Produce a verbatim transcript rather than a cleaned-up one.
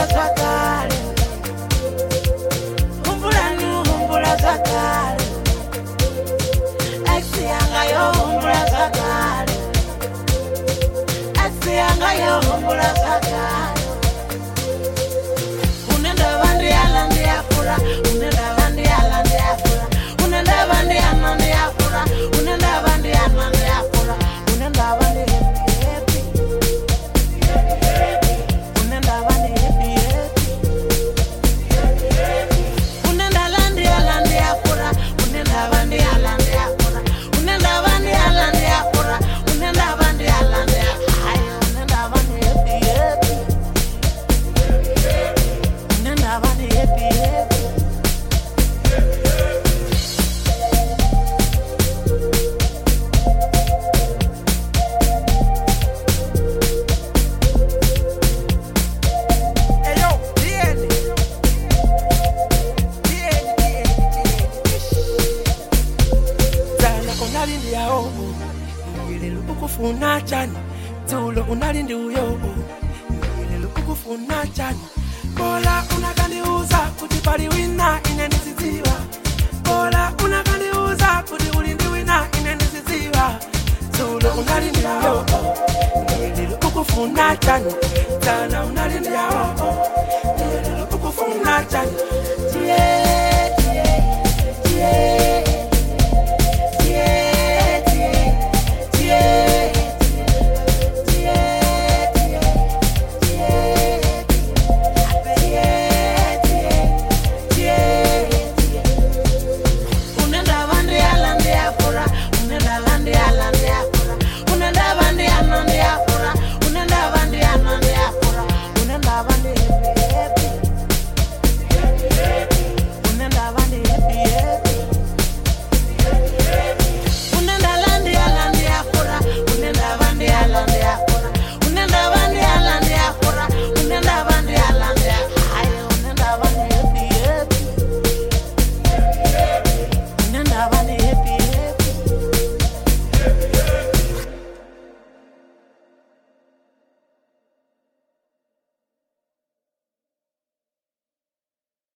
zakale. Humbula nu humbula zakale. Ex yanga yo humbula zakale. Ex yanga yo humbula zakale. Unenda bandi alandi akura. Unenda bandi alandi akura. Unenda bandi alandi akura. Unenda bandi alandi akura. Unenda bandi happy. Unenda bandi happy. Unenda landi alandi akura. Unenda bandi alandi akura. Unenda bandi alandi akura. Unenda bandi alandi akura. Unenda bandi happy. Unenda bandi happy. Ukufuna chani tulo unalindi uyo nilele ukufuna chani bola unakandiuza kuti pali wina ine ndisiziwa bola unakandiuza kuti ulindi wina ine ndisiziwa tulo unalindi uyo nilele ukufuna chani tana unalindi uyo nilele ukufuna chani yeah.